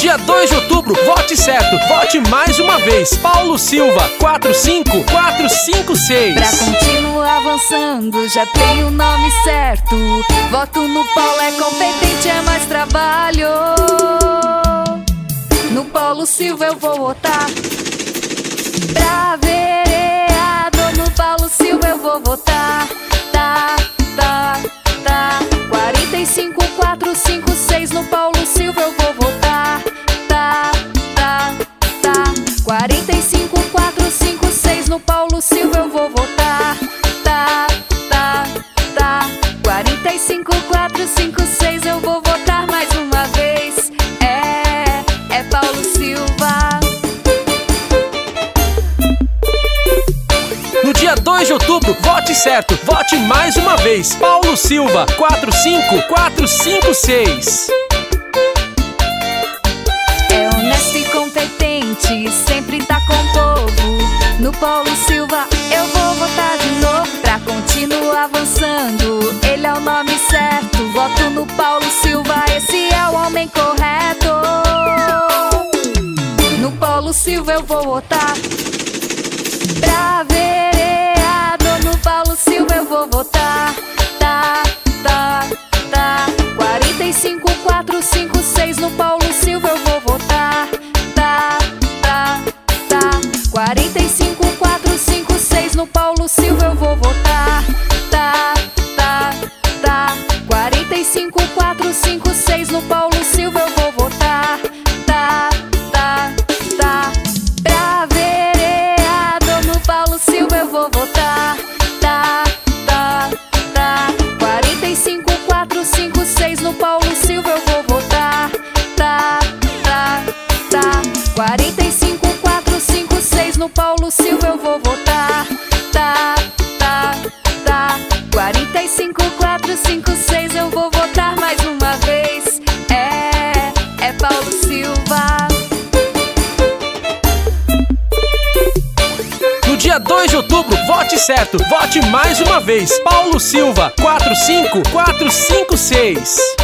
dia 2 de outubro, vote certo, vote mais uma vez. Paulo Silva, 45456. Pra continuar avançando, já tem o nome certo. Voto no Paulo, é competente, é mais trabalho. No Paulo Silva eu vou votar. Pra vereador, no Paulo Silva eu vou votar. 45456, no Paulo Silva eu vou votar. 45456, no Paulo Silva eu vou votar. 45456 eu vou votar mais uma vez. É Paulo Silva. No dia 2 de outubro, vote certo, vote mais uma vez. Paulo Silva, 45456. É honesto e competente, sempre tá com o povo. No Paulo Silva eu vou votar de novo. Pra continuar avançando, ele é o nome certo. Voto no Paulo Silva, esse é o homem correto. No Paulo Silva eu vou votar. Pra vereador, no Paulo Silva eu vou votar. 45456, no Paulo Silva eu vou votar. 45456, no Paulo Silva eu vou votar. 45456, no Paulo Silva eu vou votar. Pra vereador, no Paulo Silva eu vou votar. 45456, no Paulo Silva eu vou votar. 45456, no Paulo Silva eu vou votar. 45456 eu vou votar mais uma vez. É Paulo Silva. No dia 2 de outubro, vote certo, vote mais uma vez. Paulo Silva, 45456.